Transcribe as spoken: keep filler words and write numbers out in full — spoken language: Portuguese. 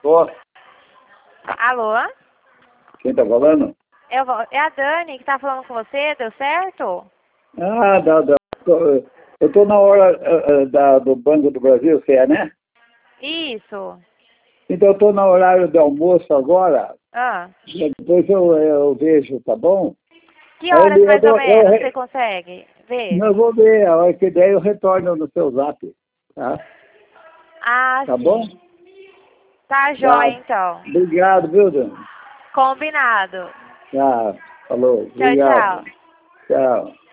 Tô. Alô? Quem tá falando? Eu vou... É a Dani que tá falando com você, deu certo? Ah, da, da, tô- eu tô na hora eh, eh, da, do Banco do Brasil, você é, né? Isso. Então eu tô no horário de almoço agora. Ah. E depois eu, eu vejo, tá bom? Que Aí horas eu, mais ou eu, eu, menos você re- consegue ver? eu vou ver, a hora que der eu retorno no seu zap. Tá? Ah, Tá bom? sim. Tá Tá. jóia, então. Obrigado, viu, Dani? Combinado. Tá. Falou. Tchau, Obrigado. tchau. Tchau.